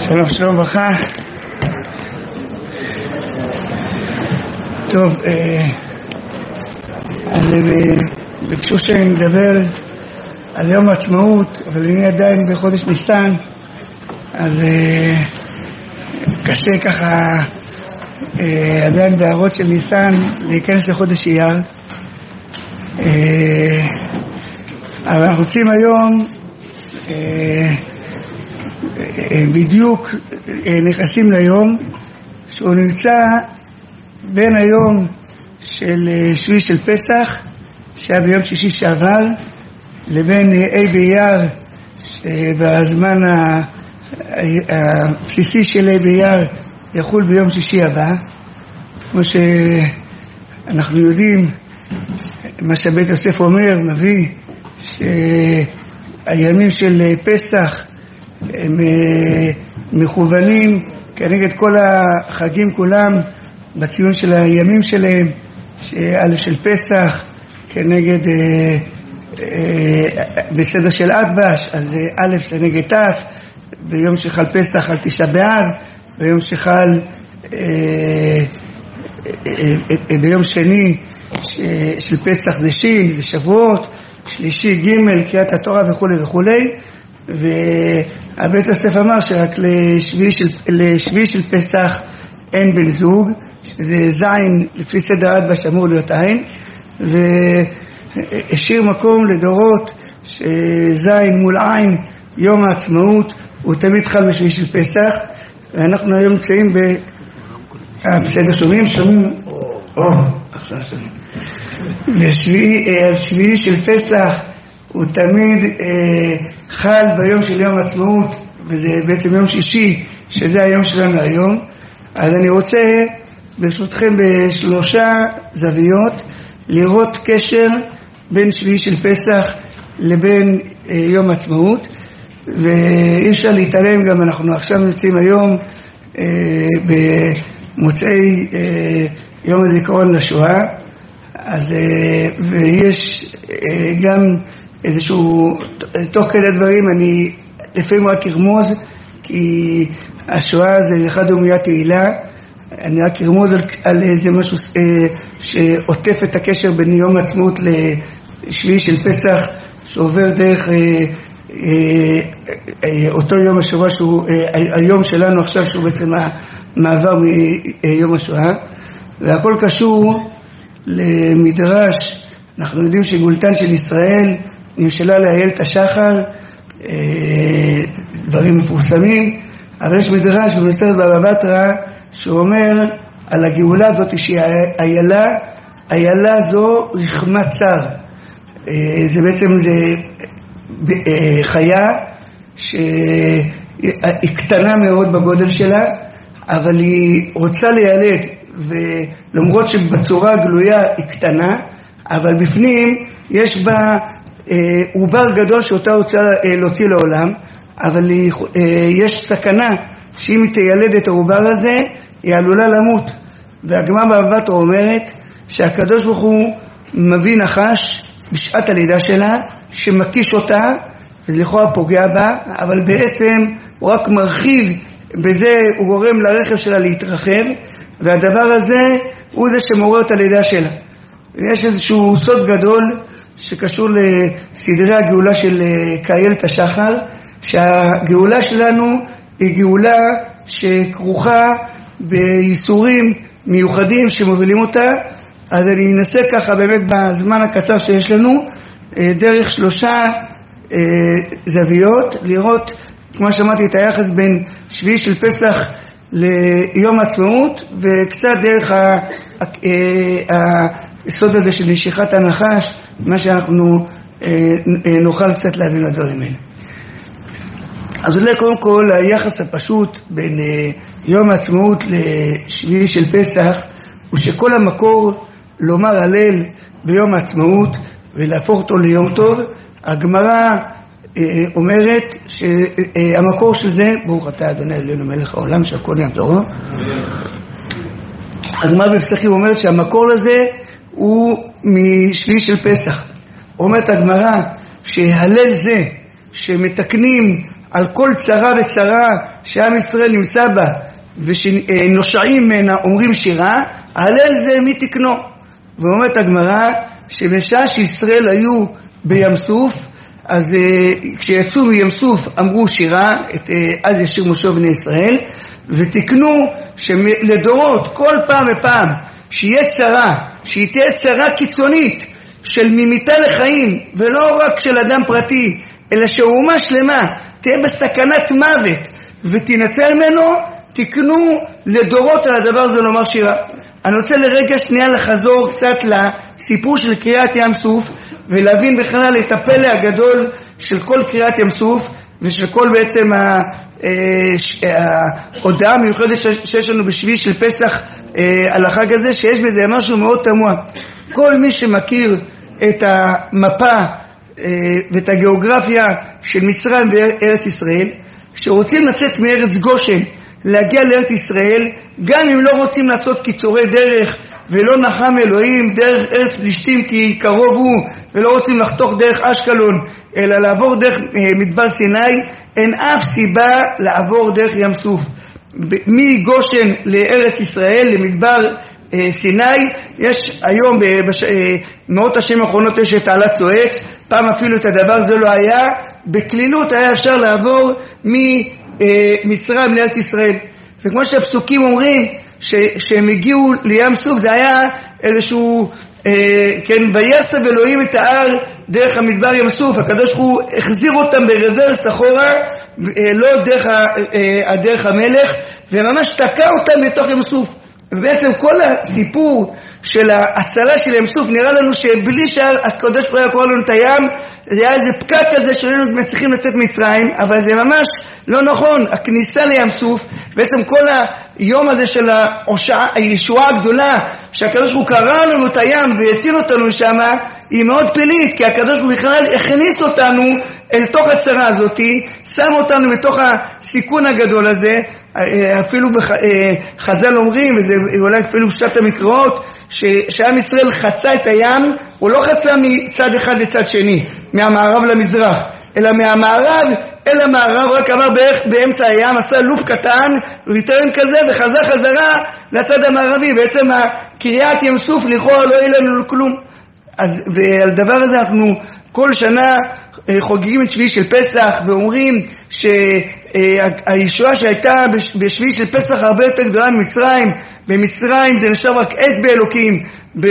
שלום, שלום וברכה. טוב, ביקשו שאני מדבר על יום העצמאות, אבל אני עדיין בחודש ניסן, אז קשה ככה עדיין בהערות של ניסן להיכנס לחודש אייר. אבל אנחנו רוצים היום בדיוק נכנסים ליום שהוא נמצא בין היום של שביעי של פסח שהיה ביום שישי שעבר לבין ה' באייר שבזמן הבסיסי של ה' באייר יחול ביום שישי הבא. כמו שאנחנו יודעים מה שבית יוסף אומר, מביא שהימים של פסח הם מכוונים כנגד כל החגים כולם בציון של הימים שלהם, שא' של פסח כנגד בסדר של אטבש, אז א' כנגד ת', ביום שחל פסח על תשעה באב, ביום שחל ביום שני של פסח זה שין, זה שבועות, שלישי ג' קריאת התורה וכו' וכו'. והבית יוסף אמר שרק לשביעי של פסח אין בן זוג, שזה זין לפי סדר אטבש אמור להיות עין, והשאיר מקום לדורות שזין מול עין יום העצמאות הוא תמיד חל בשביעי של פסח. ואנחנו היום נמצאים בסדר, שומעים? עכשיו שומעים. השביעי של פסח הוא תמיד חל ביום של יום העצמאות, וזה בעצם יום שישי, שזה היום שלנו היום. אז אני רוצה ברשותכם בשלושה זוויות לראות קשר בין שביעי של פסח לבין יום העצמאות, ואי אפשר להתעלם גם, אנחנו עכשיו נמצאים היום במוצאי יום הזיכרון לשואה, אז ויש גם איזשהו, תוך כדי דברים אני לפעמים רק ארמוז, כי השואה זה אחד דומיה תהילה, אני רק ארמוז על איזה משהו שעוטף את הקשר בין יום העצמאות לשביעי של פסח, שעובר דרך אותו יום השבוע שהוא היום שלנו עכשיו, שהוא בעצם המעבר מיום השואה, והכל קשור למדרש. אנחנו יודעים שגאולתן של ישראל נמשלה לאיילת השחר, דברים מפורסמים, אבל יש מדרש במסכת בבא בתרא שאומר על הגאולה הזאת שהיא איילה זו רחמת צר. זה בעצם זה חיה שהיא קטנה מאוד בגודל שלה, אבל היא רוצה להיילד, ולמרות שבצורה הגלויה היא קטנה, אבל בפנים יש בה עובר גדול שאותה רוצה להוציא לעולם, אבל יש סכנה שאם היא תיילד את העובר הזה היא עלולה למות. והגמרא בבבא בתרא אומרת שהקדוש ברוך הוא מביא נחש בשעת הלידה שלה שמקיש אותה, ולכאורה פוגע בה, אבל בעצם הוא רק מרחיב בזה, הוא גורם לרחם שלה להתרחב, והדבר הזה הוא זה שמעורר את הלידה שלה. יש איזשהו סוד גדול שקשור לסדרי הגאולה של כאיילת השחר, שהגאולה שלנו היא גאולה שכרוכה בייסורים מיוחדים שמובילים אותה. אז אני אנסה ככה באמת בזמן הקצר שיש לנו דרך שלושה זוויות לראות, כמו שאמרתי, את היחס בין שביעי של פסח ליום העצמאות, וקצת דרך היסוד הזה של נשיכת הנחש, מה שאנחנו נוכל קצת להבין לדברים האלה. אז אולי קודם כל היחס הפשוט בין יום העצמאות לשביעי של פסח הוא שכל המקור לומר הלל ביום העצמאות ולהפוך אותו ליום טוב, הגמרא אומרת שהמקור של זה, ברוך אתה אדוני אלוהינו מלך העולם שהכל נהיה בדברו, הגמרא בפסחים אומרת שהמקור לזה הוא משביעי של פסח. אומרת הגמרא שהלל זה שמתקנים על כל צרה וצרה שעם ישראל נמצא בה ושנושעים ממנה אומרים שירה, הלל זה מי תקנו. ואומרת הגמרא שבשעה שישראל היו בים סוף, אז כשיצאו מים סוף אמרו שירה, אז ישיר משה בני ישראל, ותקנו שלדורות כל פעם ופעם שיהיה צרה, שהיא תהיה צרה קיצונית של ממיתה לחיים, ולא רק של אדם פרטי, אלא שאומה שלמה תהיה בסכנת מוות ותנצל ממנו, תקנו לדורות על הדבר הזה לומר שירה. אני רוצה לרגע שנייה לחזור קצת לסיפור של קריאת ים סוף, ולהבין בכלל את הפלא הגדול של כל קריאת ים סוף, ושל כל בעצם ההודעה המיוחדת שיש לנו בשביעי של פסח על החג הזה, שיש בזה משהו מאוד תמוה. כל מי שמכיר את המפה ואת הגיאוגרפיה של מצרים וארץ ישראל, שרוצים לצאת מארץ גושן להגיע לארץ ישראל, גם אם לא רוצים לעשות קיצורי דרך ולא נחם אלוהים דרך ארץ פלישתים כי קרוב הוא, ולא רוצים לחתוך דרך אשקלון אלא לעבור דרך מדבר סיני, אין אף סיבה לעבור דרך ים סוף. מגושן לארץ ישראל למדבר סיני יש היום במאות השנים האחרונות יש תעלת סואץ. פעם אפילו את הדבר זה לא היה, בקלילות היה אפשר לעבור ממצרים לארץ ישראל. וכמו שהפסוקים אומרים שהם הגיעו לים סוף, זה היה איזשהו כן, ויסב אלוהים את ההר דרך המדבר ים סוף. הקדוש הוא החזיר אותם ברוורס אחורה, לא דרך הדרך המלך, וממש תקע אותם בתוך ים סוף. ובעצם כל הסיפור של ההצלה של ים סוף נראה לנו שבלי שהקדוש ברוך הוא קורא לנו את הים, זה היה איזה פקק כזה שלנו מצליחים לצאת מצרים, אבל זה ממש לא נכון. הכניסה לים סוף, בעצם כל היום הזה של הישועה הגדולה שהקדוש ברוך הוא קרא לנו את הים והציל אותנו שם, היא מאוד פלילית, כי הקדוש ברוך הוא בכלל הכניס אותנו אל תוך הצרה הזאת, שם אותנו בתוך הסיכון הגדול הזה. אפילו חז"ל אומרים, וזה אולי אפילו פשט המקראות, שעם ישראל חצה את הים, הוא לא חצה מצד אחד לצד שני, מהמערב למזרח, אלא מהמערב אל המערב, רק עבר בערך באמצע הים, עשה לופ קטן, ויתרן כזה וחזר חזרה לצד המערבי. בעצם קריאת ים סוף לכאורה לא יהיה לנו כלום. ועל דבר הזה אנחנו כל שנה חוגגים את שביעי של פסח ואומרים שהישועה שהייתה בשביעי של פסח הרבה יותר גדולה ממצרים. במצרים זה נשאר רק אצבע אלוקים,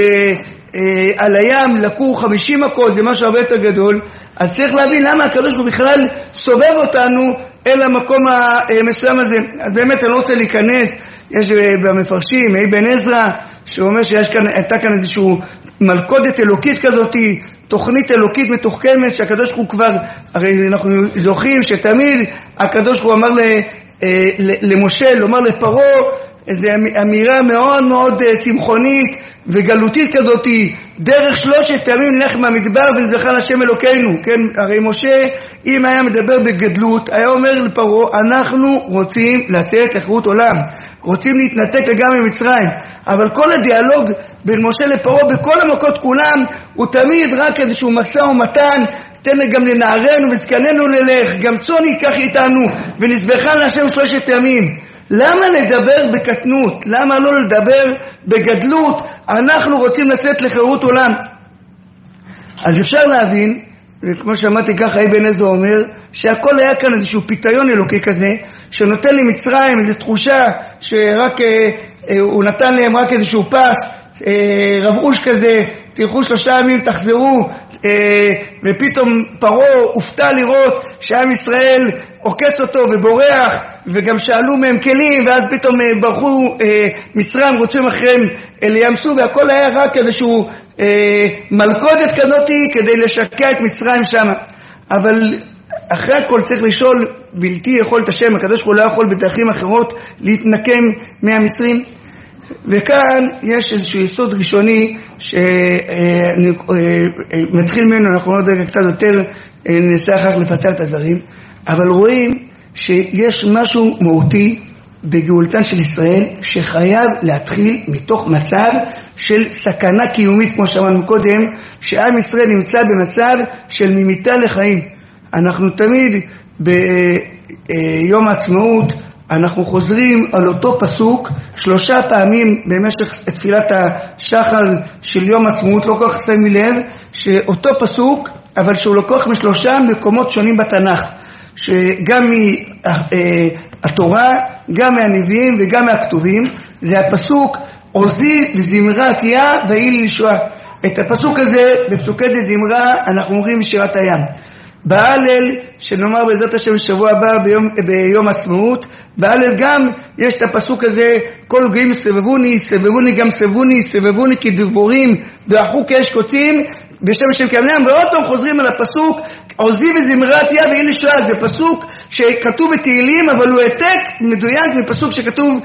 על הים לקחו 50 מכות, זה משהו הרבה יותר גדול. אז צריך להבין למה הקדוש ברוך הוא בכלל סובב אותנו אל המקום המסוים הזה. אז באמת אני לא רוצה להיכנס, יש במפרשים אבן עזרא שאומר שהייתה כאן איזושהי מלכודת אלוקית כזאת, תוכנית אלוקית מתוחכמת שהקדוש ברוך הוא כבר, הרי אנחנו זוכרים שתמיד הקדוש ברוך הוא אמר למשה, לומר לפרעה איזו אמירה מאוד מאוד צמחונית וגלותית כזאת, דרך 3 ימים נלך מהמדבר ונזכר לשם אלוקינו. כן, הרי משה אם היה מדבר בגדלות היה אומר לפרעה, אנחנו רוצים לצאת לחירות עולם, רוצים להתנתק לגמרי ממצרים. אבל כל הדיאלוג בין משה לפרעה בכל המכות כולם הוא תמיד רק איזשהו משא ומתן, תן גם לנערנו וזקננו ללך, גם צאן ייקח איתנו ונזבחה להשם 3 ימים. למה לדבר בקטנות? למה לא לדבר בגדלות? אנחנו רוצים לצאת לחירות עולם. אז אפשר להבין, וכמו שאמרתי ככה אבן עזרא אומר, שהכל היה כאן איזשהו פיתיון אלוקי כזה, שנותן למצרים איזו תחושה שרק הוא נתן להם רק איזשהו פס, רבעוש כזה, תלכו 3 ימים תחזרו, ופתאום פרעה הופתע לראות שעם ישראל עוקץ אותו ובורח, וגם שאלו מהם כלים, ואז פתאום ברחו מצרים, רוצים אחריהם אל ים סוף, והכל היה רק איזשהו מלכודת כזאת כדי לשקע את מצרים שם. אבל אחרי הכל צריך לשאול, בלתי יכול את השם, הקדוש ברוך הוא לא יכול בדרכים אחרות להתנקם מהמצרים. וכאן יש איזשהו יסוד ראשוני שמתחיל ממנו, אנחנו עוד רגע קצת יותר ננסה אחר כך לפתח את הדברים, אבל רואים שיש משהו מהותי בגאולתן של ישראל שחייב להתחיל מתוך מצב של סכנה קיומית, כמו שאמרנו קודם, שעם ישראל נמצא במצב של ממיתה לחיים. אנחנו תמיד ביום העצמאות אנחנו חוזרים על אותו פסוק 3 פעמים במשך תפילת השחר של יום העצמאות. לא כל כך שמים לב שאותו פסוק, אבל שהוא לקוח מ3 מקומות שונים בתנ"ך, שגם מהתורה, גם מהנביאים וגם מהכתובים. זה הפסוק עוזי וזמרת יה ויהי לי לישועה. את הפסוק הזה בפסוקי דזמרה אנחנו אומרים בשירת הים. בהלל שנאמר בעזרת השם שבוע הבא ביום עצמאות, בהלל גם יש את הפסוק הזה, כל גויים סבבוני, סבבוני גם סבבוני כדבורים דרכו כאש קוצים בשם השם כעמלם. ועוד פעם חוזרים על הפסוק עוזי וזמרת יה ויהי לי לישועה. זה פסוק שכתוב בתהילים, אבל הוא העתק מדויק מפסוק שכתוב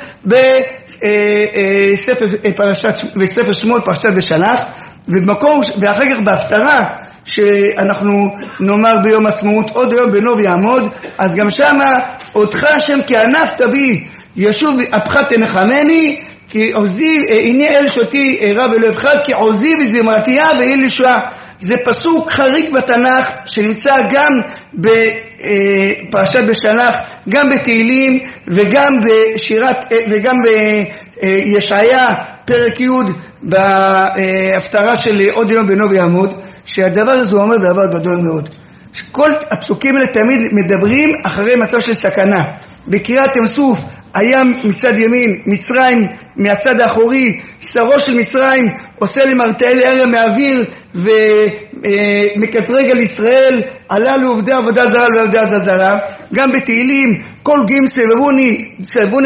בספר שמות פרשת בשלח, ואחר כך בהפטרה שאנחנו נאמר ביום עצמאות עוד היום בנו ויעמוד, אז גם שמה אותך השם כענף תביא ישוב אפך תנחמני, כי עוזי הנה אל שותי רב אלוהיך כי עוזי וזמרתיה ויהי לי לישועה. זה פסוק חריג בתנ"ך שנמצא גם בפרשת בשלח, גם בתהילים וגם וגם בישעיה פרק י' בהפטרה של עוד יום בנו ויעמוד. שהדבר הזה אומר דבר גדול מאוד. כל הפסוקים האלה תמיד מדברים אחרי מצב של סכנה. בקריאת ים סוף הים מצד ימין, מצרים מהצד האחורי, שרו של מצרים עושה למרתעי לערם מהאוויר ומקטרג על ישראל, עלה לעובדי עבודה זרה לעובדי עבודה זרה. גם בתהילים כל גויים סבבוני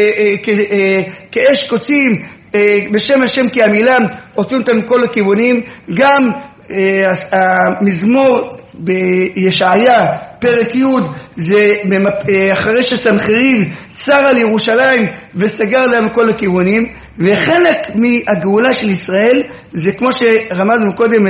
כאש קוצים בשם השם כעמילם, עושים אותם מכל הכיוונים. גם המזמור בישעיה פרק י' זה אחרי שסנחריב צר על ירושלים וסגר להם כל הכיוונים. וחלק מהגאולה של ישראל זה כמו שרמזנו קודם,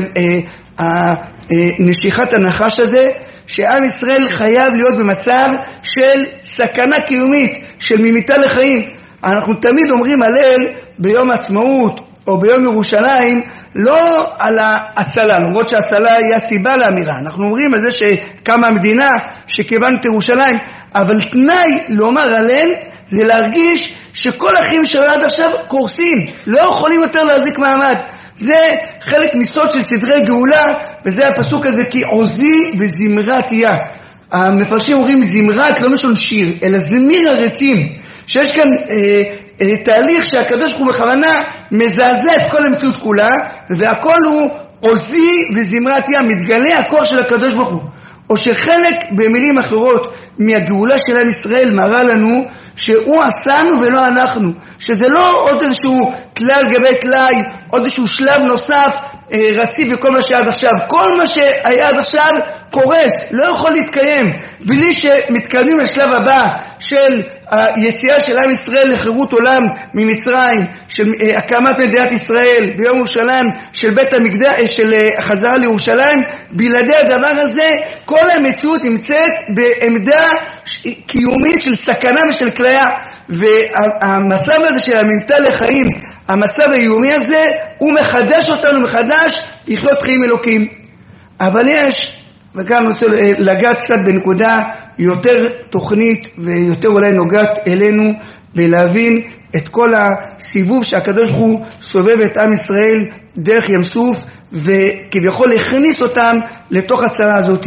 נשיכת הנחש הזה, שעם ישראל חייב להיות במצב של סכנה קיומית, של ממיתה לחיים. אנחנו תמיד אומרים הלל ביום העצמאות או ביום ירושלים לא על ההצלה, למרות שההצלה היא הסיבה לאמירה. אנחנו אומרים על זה שקמה המדינה, שכיוון את ירושלים, אבל תנאי לומר הלל זה להרגיש שכל אחים שלו עד עכשיו קורסים, לא יכולים יותר להחזיק מעמד. זה חלק מסוד של סדרי גאולה, וזה הפסוק הזה, כי עוזי וזמרת יה. המפרשים אומרים זמרת לא משון שיר, אלא זמיר הרצים, שיש כאן תהליך שהקדוש הוא בכוונה מזעזע את כל המציאות כולה, והכל הוא עוזי וזמרת יה, מתגלה הכוח של הקדוש ברוך הוא. או שחלק במילים אחרות מהגאולה של עם ישראל מראה לנו שהוא עשנו ולא אנחנו, שזה לא עוד איזשהו תלה על גבי תלאי, עוד איזשהו שלב נוסף רציף וכל מה שעד עכשיו. כל מה שהיה עד עכשיו קורס, לא יכול להתקיים בלי שמתקדמים לשלב הבא של היציאה של עם ישראל לחירות עולם ממצרים, של הקמת מדינת ישראל ביום ירושלים, של בית המקדש, של חזרה לירושלים. בלעדי הדבר הזה כל המציאות נמצאת בעמדה קיומית של סכנה ושל כליה, והמצב הזה של הממתה לחיים, המצב האיומי הזה, הוא מחדש אותנו מחדש לחיות חיים אלוקים. אבל יש, וכאן אני רוצה לגעת קצת בנקודה יותר תוכנית ויותר אולי נוגעת אלינו, ולהבין את כל הסיבוב שהקדוש הוא סובב את עם ישראל דרך ים סוף, וכביכול הכניס אותם לתוך הצרה הזאת.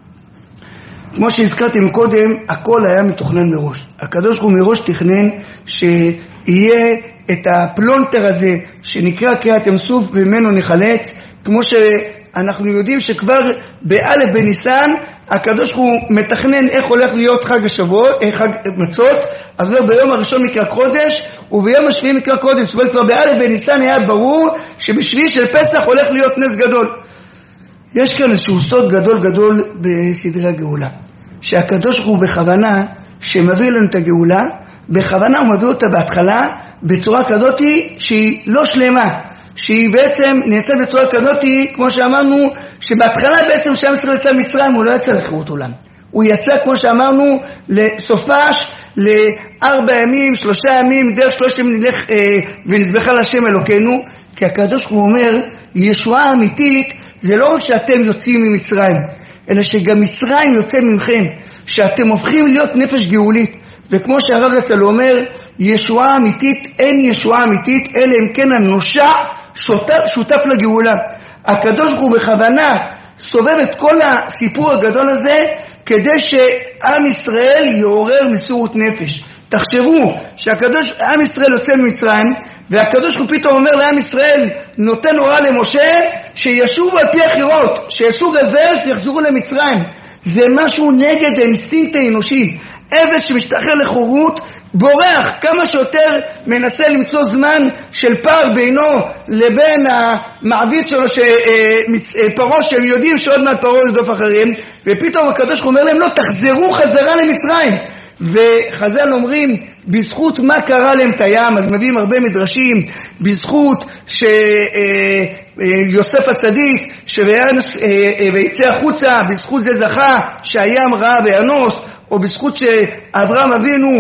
כמו שהזכרתי מקודם, הכל היה מתוכנן מראש. הקדוש הוא מראש תכנן שיהיה את הפלונטר הזה שנקרא קריאת ים סוף וממנו נחלץ, כמו שאנחנו יודעים שכבר באלף בניסן הקדוש הוא מתכנן איך הולך להיות חג השבוע, חג מצות. אז ביום הראשון מקרא קודש וביום השביעי מקרא קודש, אבל כבר באלף בניסן היה ברור שבשביעי של פסח הולך להיות נס גדול. יש כאן איזשהו סוד גדול בסדרי הגאולה, שהקדוש הוא בכוונה שמביא לנו את הגאולה, בכוונה הוא מביא אותה בהתחלה בצורה כזאת שהיא לא שלמה, שהיא בעצם נעשית בצורה כזאת, כמו שאמרנו, שבהתחלה בעצם שעם ישראל יצא מצרים, הוא לא יצא לחירות עולם. הוא יצא, כמו שאמרנו, לסופש, ל4 ימים, 3 ימים, דרך 3 ימים נלך ונזבחה להשם אלוקינו. כי הקדוש הוא אומר, ישועה אמיתית זה לא רק שאתם יוצאים ממצרים, אלא שגם מצרים יוצא ממכם. שאתם הופכים להיות נפש גאולית. וכמו שהרב זצ"ל אומר, ישועה אמיתית, אין ישועה אמיתית, אלא אם כן הנושע שותף לגאולה. הקדוש ברוך הוא בכוונה סובב את כל הסיפור הגדול הזה, כדי שעם ישראל יעורר מסירות נפש. תחשבו עם ישראל יוצא ממצרים, והקדוש ברוך הוא פתאום אומר לעם ישראל, נותן הוראה למשה, שישובו על פי החירות, שיעשו רוורס ויחזרו למצרים. זה משהו נגד האינסטינקט האנושי. עבד שמשתחרר לחירות בורח כמה שיותר, מנסה למצוא זמן של פער בינו לבין המעביד שלו, פרעה, שהם יודעים שעוד מעט פרעה ירדוף אחריהם, ופתאום הקדוש אומר להם, לא, תחזרו חזרה למצרים. וחז"ל אומרים, בזכות מה קרה להם את הים, אז מביאים הרבה מדרשים, בזכות שיוסף הצדיק ויצא החוצה, בזכות זה זכה שהים ראה וינוס, או בזכות שאברהם אבינו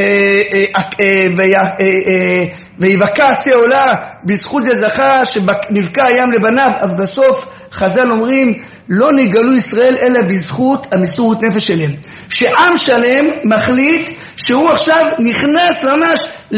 ויבקע עצי עולה, בזכות זה זכה שנבקע הים לבניו. אבל בסוף חז"ל אומרים, לא נגאלו ישראל אלא בזכות המסירות נפש שלהם, שעם שלם מחליט שהוא עכשיו נכנס ממש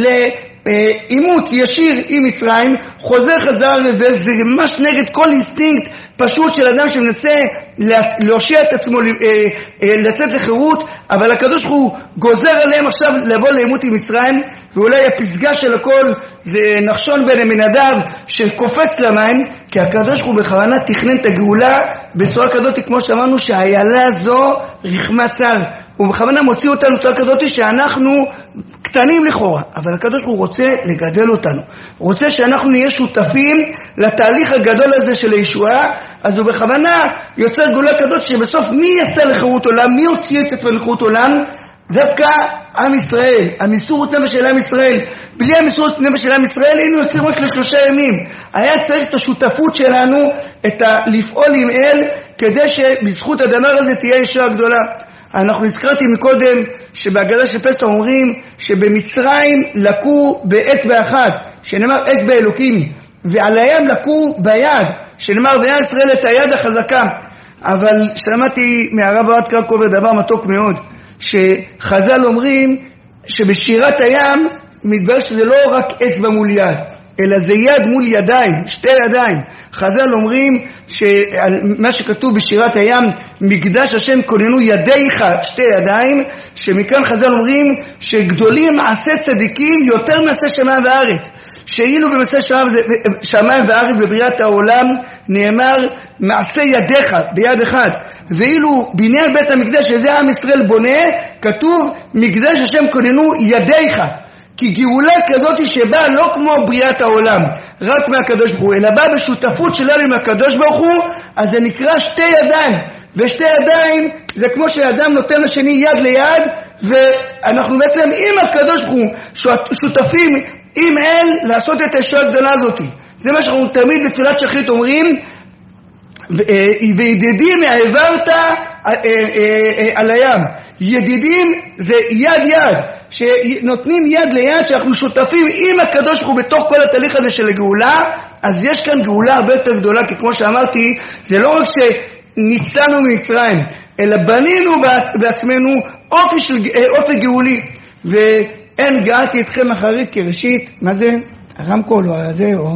לעימות ישיר עם מצרים, חוזר חזרה וזה ממש נגד כל אינסטינקט פשוט של אדם שמנסה להושיע את עצמו, לצאת לחירות. אבל הקדוש הוא גוזר עליהם עכשיו לבוא לעימות עם מצרים, ואולי הפסגה של הכל זה נחשון בן עמינדב שקופץ למים, כי הקדוש הוא בכוונה תכנן את הגאולה בצורה כזאת, כמו שאמרנו, שהאיילה זו רחמת צר. הוא בכוונה מוציא אותנו בצורה כזאת שאנחנו קטנים לכאורה, אבל הקדוש הוא רוצה לגדל אותנו, הוא רוצה שאנחנו נהיה שותפים לתהליך הגדול הזה של הישועה. אז הוא בכוונה יוצר גאולה כזאת שבסוף מי יצא לחירות עולם, מי הוציא את עצמו לחירות עולם? דווקא עם ישראל, המסירות נפש של עם ישראל. בלי המסירות נפש של עם ישראל היינו יוצאים רק ל3 ימים. היה צריך את השותפות שלנו, לפעול עם אל, כדי שבזכות הדבר הזה תהיה ישועה גדולה. אנחנו הזכרתי מקודם שבהגדה של פסח אומרים שבמצרים לקו באצבע אחת, שנאמר אצבע אלוקים, ועל הים לקו ביד, שנאמר והיה ישראל את היד החזקה. אבל שמעתי מהרב אוהד קרקובר דבר מתוק מאוד, שחז"ל אומרים שבשירת הים מתברר שזה לא רק אצבע מול יד, אלא זה יד מול ידיים, 2 ידיים. חז"ל אומרים שמה שכתוב בשירת הים, מקדש השם כוננו ידיך 2 ידיים, שמכאן חז"ל אומרים שגדולים מעשה צדיקים יותר מעשה שמיים וארץ, שאילו במעשה שמיים וארץ בבריאת העולם נאמר מעשה ידיך ביד אחד, ואילו בניין בית המקדש שזה עם ישראל בונה, כתוב מקדש השם כוננו ידיך. כי גאולה כזאת שבאה לא כמו בריאת העולם רק מהקדוש ברוך הוא, אלא באה בשותפות שלנו עם הקדוש ברוך הוא, אז זה נקרא 2 ידיים. ו2 ידיים זה כמו שאדם נותן לשני יד ליד, ואנחנו בעצם עם הקדוש ברוך הוא שותפים עם אל לעשות את הישועה הגדולה הזאת. זה מה שאנחנו תמיד בתפילת שחרית אומרים, וידידים העברת על הים. ידידים זה יד יד, שנותנים יד ליד, שאנחנו שותפים עם הקדוש ברוך הוא בתוך כל התהליך הזה של הגאולה. אז יש כאן גאולה הרבה יותר גדולה, כי כמו שאמרתי, זה לא רק שניצלנו ממצרים, אלא בנינו בעצמנו אופי גאולי. ואין גאלתי אתכם אחרית כראשית. מה זה? הרמקול או הזה או...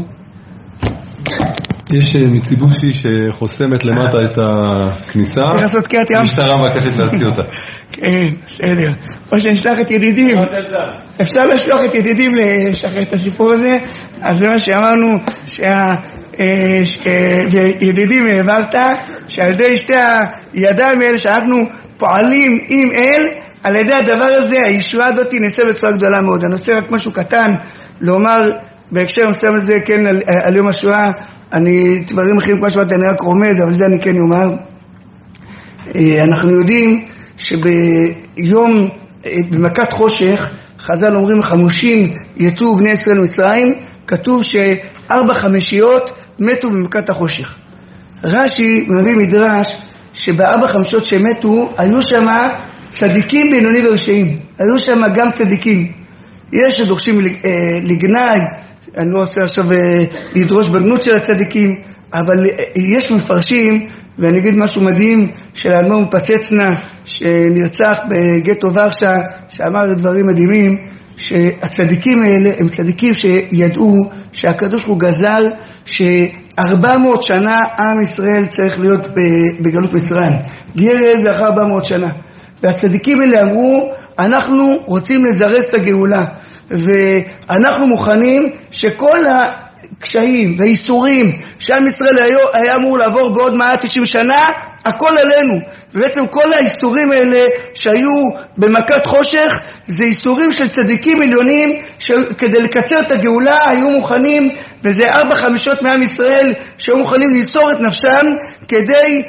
יש מציבושי שחוסמת למטה את הכניסה, המשטרה מבקשת להוציא אותה. כן, בסדר. או שנשלח את ידידים, אפשר לשלוח את ידידים לשחרר את הסיפור הזה. אז זה מה שאמרנו, ידידים העברת, שעל ידי 2 הידיים האלה שאנחנו פועלים עם אל, על ידי הדבר הזה הישועה הזאת נעשה בצורה גדולה מאוד. אני רוצה רק משהו קטן לומר בהקשר מסוים הזה, כן, על יום השואה. אני דברים אחרים כמו שאתה אני רק רומז, אבל זה אני כן אומר. אנחנו יודעים שביום במכת חושך חז"ל אומרים 50 יצאו בני ישראל מצרים, כתוב ש4/5 מתו במכת החושך. רש"י מביא מדרש שב4/5 שמתו היו שם צדיקים בינוני ורשעים, היו שם גם צדיקים. יש שדורשים לגנאי, אני לא רוצה עכשיו לדרוש בגנות של הצדיקים, אבל יש מפרשים ואני אגיד משהו מדהים של האדמו"ר מפצצנה שנרצח בגטו ורשה, שאמר דברים מדהימים, שהצדיקים האלה הם צדיקים שידעו שהקדוש הוא גזל ש400 שנה עם ישראל צריך להיות בגלות מצרים, גר זה אחר 400 שנה, והצדיקים האלה אמרו אנחנו רוצים לזרז את הגאולה, ואנחנו מוכנים שכל הקשיים והאיסורים שעם ישראל היה אמור לעבור בעוד 190 שנה, הכל עלינו. ובעצם כל האיסורים האלה שהיו במכת חושך זה איסורים של צדיקים עליונים שכדי לקצר את הגאולה היו מוכנים, וזה 4/5 מעם ישראל שהיו מוכנים למסור את נפשם כדי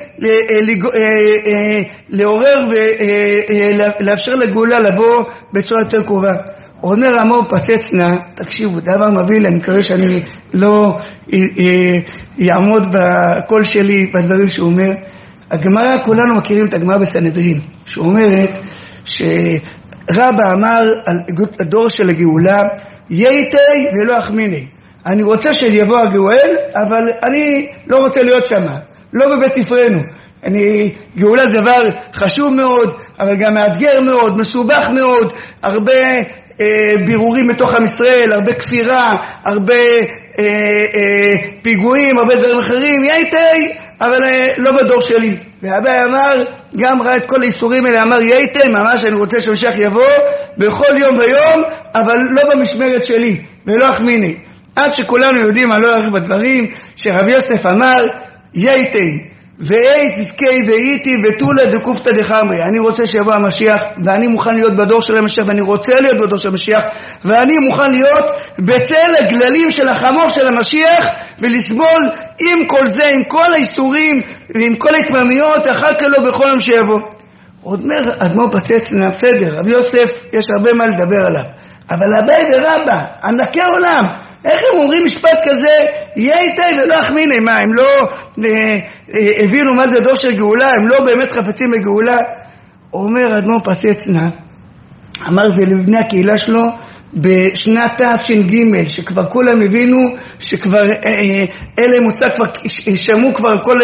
לעורר ולאפשר לגאולה לבוא בצורה יותר קרובה. אומר האדמו"ר מפצצנה, תקשיבו, דבר מביא לי, אני מקווה שאני לא יעמוד בקול שלי בדברים שהוא אומר. הגמרא, כולנו מכירים את הגמרא בסנהדרין, שאומרת שרבא אמר על הדור של הגאולה, ייתי ולא אחמיני. אני רוצה שיבוא הגאול, אבל אני לא רוצה להיות שם, לא בבית ספרנו. גאולה זה דבר חשוב מאוד, אבל גם מאתגר מאוד, מסובך מאוד, הרבה בירורים בתוך עם ישראל, הרבה כפירה, הרבה פיגועים, הרבה דברים אחרים, ייתי, אבל לא בדור שלי. והאבא אמר, גם ראה את כל האיסורים האלה, אמר ייתי, ממש אני רוצה שהמשיח יבוא בכל יום ויום, אבל לא במשמרת שלי, ולא אחמיני. עד שכולנו יודעים, אני לא ארחיב בדברים, שרבי יוסף אמר, ייתי, ואי תזכי ואיתי ותולה דקופתא דחמרי. אני רוצה שיבוא המשיח, ואני מוכן להיות בדור של המשיח, ואני רוצה להיות בדור של המשיח, ואני מוכן להיות בצל הגללים של החמור של המשיח, ולסבול עם כל זה, עם כל האיסורים, ועם כל ההתממיות, אחר כך לא בכל יום שיבוא. עוד אומר, אדמו"ר מפצצנה, בסדר, רבי יוסף, יש הרבה מה לדבר עליו. אבל אביי ורבא, ענקי עולם, איך הם אומרים משפט כזה, ייתי ולא אחמיני? מה, הם לא הבינו מה זה דור של גאולה? הם לא באמת חפצים בגאולה? אומר אדמו"ר מפצצנה, אמר זה לבני הקהילה שלו בשנת תש"ג, שכבר כולם הבינו שכבר אלה מוצא, כבר שמעו כבר כל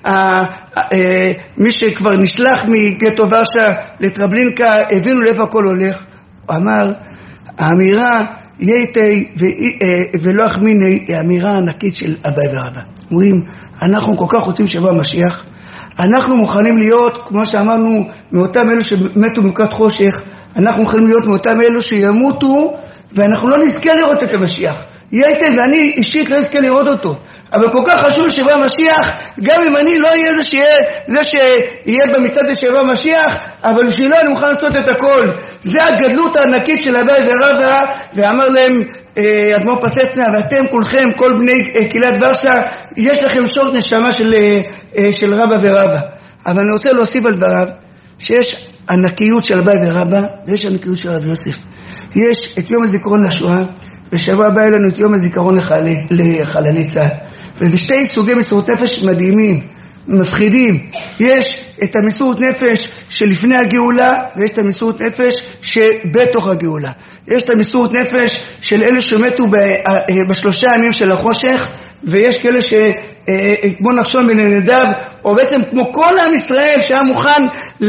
מי שכבר נשלח מגטו ורשה לטרבלינקה, הבינו לאיפה הכל הולך. הוא אמר, האמירה ייתי ולא אחמיני היא אמירה ענקית של אביי ורבא. אומרים, אנחנו כל כך רוצים שיבוא המשיח, אנחנו מוכנים להיות, כמו שאמרנו, מאותם אלו שמתו במכת חושך, אנחנו מוכנים להיות מאותם אלו שימותו, ואנחנו לא נזכה לראות את המשיח. ייתי ואני אישית לא נזכה לראות אותו. אבל כל כך חשוב שיבוא המשיח, גם אם אני לא אהיה זה שיהיה במצעד שיבוא המשיח, אבל בשבילו אני מוכן לעשות את הכל. זה הגדלות הענקית של אביי ורבא, ואמר להם אדמו"ר מפצצנה, ואתם כולכם, כל בני קהילת ורשה, יש לכם שורש נשמה של רבא ורבא. אבל אני רוצה להוסיף על דבריו, שיש ענקיות של אביי ורבא, ויש ענקיות של רבי יוסף. יש את יום הזיכרון לשואה, ושבוע הבא לנו את יום הזיכרון לחללי צה"ל. וזה שתי סוגי מסירות נפש מדהימים, מפחידים. יש את המסירות נפש שלפני הגאולה, ויש את המסירות נפש שבתוך הגאולה. יש את המסירות נפש של אלה שמתו בשלושה ימים של החושך, ויש כאלה כמו נחשון בן נדב, או בעצם כמו כל עם ישראל שהיה מוכן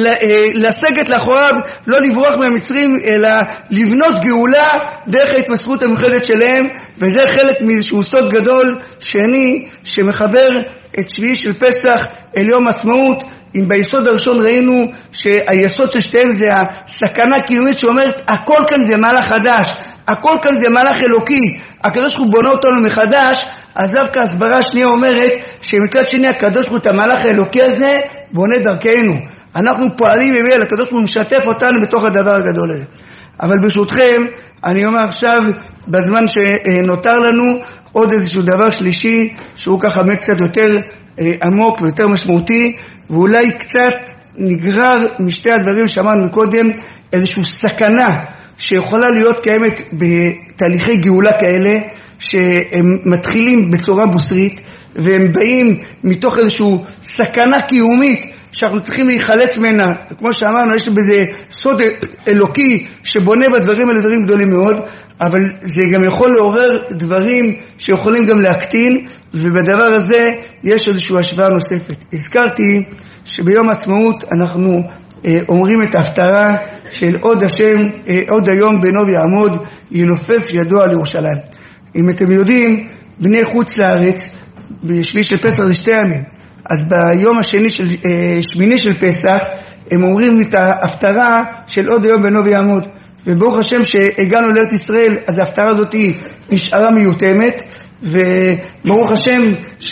לסגת לאחוריו, לא לברוח מהמצרים, אלא לבנות גאולה דרך ההתמסרות המיוחדת שלהם. וזה חלק מאיזשהו סוד גדול שני שמחבר את שביעי של פסח אל יום עצמאות. אם ביסוד הראשון ראינו שהיסוד של שתיהם זה הסכנה קיומית שאומרת הכל כאן זה מהלך חדש, הכל כאן זה מהלך אלוקי, הקדוש ברוך הוא בונה אותנו מחדש. אז דווקא הסברה השנייה אומרת שמצד שני הקדוש ברוך הוא את המהלך האלוקי הזה בונה דרכנו, אנחנו פועלים ממנו, הקדוש ברוך הוא משתף אותנו בתוך הדבר הגדול הזה. אבל ברשותכם אני אומר עכשיו בזמן שנותר לנו עוד איזשהו דבר שלישי שהוא ככה קצת יותר עמוק ויותר משמעותי, ואולי קצת נגרר משתי הדברים שאמרנו קודם, איזשהו סכנה שיכולה להיות קיימת בתהליכי גאולה כאלה שהם מתחילים בצורה בוסרית והם באים מתוך איזשהו סכנה קיומית שאנחנו צריכים להיחלץ ממנה. כמו שאמרנו, יש בזה סוד אלוקי שבונה בדברים האלה דברים גדולים מאוד, אבל זה גם יכול לעורר דברים שיכולים גם להקטין, ובדבר הזה יש איזושהי השוואה נוספת. הזכרתי שביום העצמאות אנחנו אומרים את ההפטרה של עוד השם, עוד היום בנוב יעמוד, ינופף ידו על ירושלים. אם אתם יודעים, בני חוץ לארץ, בשביעי של פסח זה 2 ימים, אז ביום שמיני של פסח, הם אומרים את ההפטרה של עוד היום בנוב יעמוד. וברוך השם שהגענו לארץ ישראל, אז ההפטרה הזאת נשארה מיותמת, וברוך השם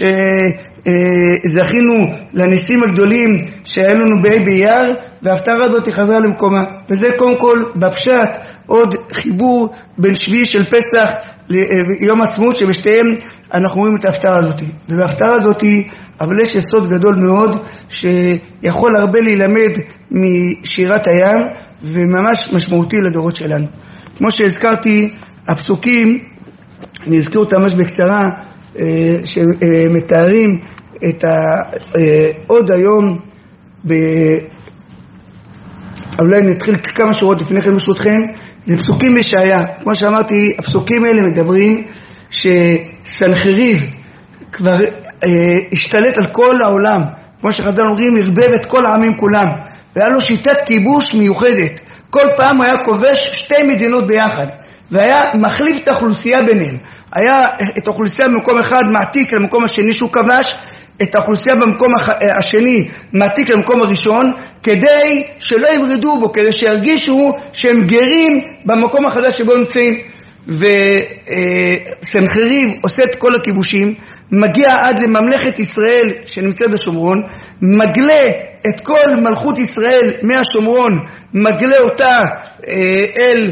שזכינו לניסים הגדולים שהיו לנו בה' באייר, וההפטרה הזאת חזרה למקומה. וזה קודם כל בפשט עוד חיבור בין שביעי של פסח ליום עצמאות, שבשתיהם אנחנו רואים את ההפטרה הזאת. ובהפטרה הזאת אבל יש יסוד גדול מאוד שיכול הרבה להילמד משירת הים, וממש משמעותי לדורות שלנו. כמו שהזכרתי, הפסוקים, אני אזכיר אותם ממש בקצרה, שמתארים את עוד היום, אולי נתחיל כמה שורות לפני כן ברשותכם. זה פסוקים בישעיה. כמו שאמרתי, הפסוקים האלה מדברים שסנחריב כבר השתלט על כל העולם, כמו שחז"ל אומרים, ערבב את כל העמים כולם, והיה לו שיטת כיבוש מיוחדת. כל פעם היה כובש 2 מדינות ביחד, והיה מחליף את האוכלוסייה ביניהם. היה את האוכלוסייה במקום אחד מעתיק למקום השני שהוא כבש, את האוכלוסייה במקום השני מעתיק למקום הראשון, כדי שלא יברדו בו, כדי שירגישו שהם גרים במקום החדש שבו נמצאים. וסנחריב עושה את כל הכיבושים, מגיע עד לממלכת ישראל שנמצאת בשומרון, מגלה את כל מלכות ישראל מהשומרון, מגלה אותה אל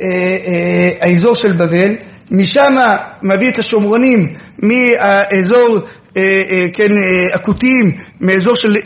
האזור של בבל, משם מביא את השומרונים מהאזור הכותיים, מאזור של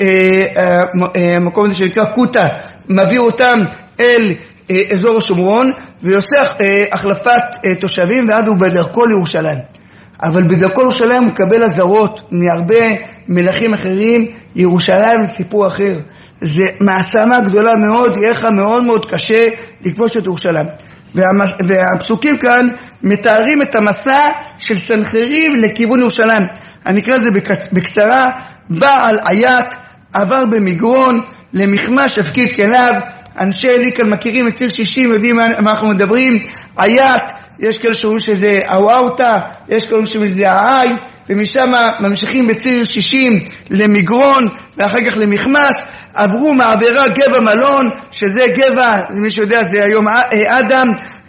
המקום הזה שנקרא קוטה, מביא אותם אל אזור השומרון, ויוסף החלפת תושבים, ועד הוא בדרכו לירושלים. אבל בדרכו לירושלים הוא מקבל עזרות מהרבה מלכים אחרים. ירושלים זה סיפור אחר, זה מעצמה גדולה מאוד, יהיה לך מאוד מאוד קשה לכבוש את ירושלים. והפסוקים כאן מתארים את המסע של סנחריב לכיוון ירושלים. אני אקרא את זה בקצרה. בעל עיית עבר במגרון, למכמש הפקיד כליו. אנשי אליקל מכירים את ציר 60, יודעים מה אנחנו מדברים. עיית, יש כאלה שאומרים שזה הוואוטה, יש כאלה שאומרים שזה העי, ומשם ממשיכים בציר 60 למגרון, ואחר כך למכמס. עברו מעברה גבע מלון, שזה גבע, מי שיודע זה היום אדם,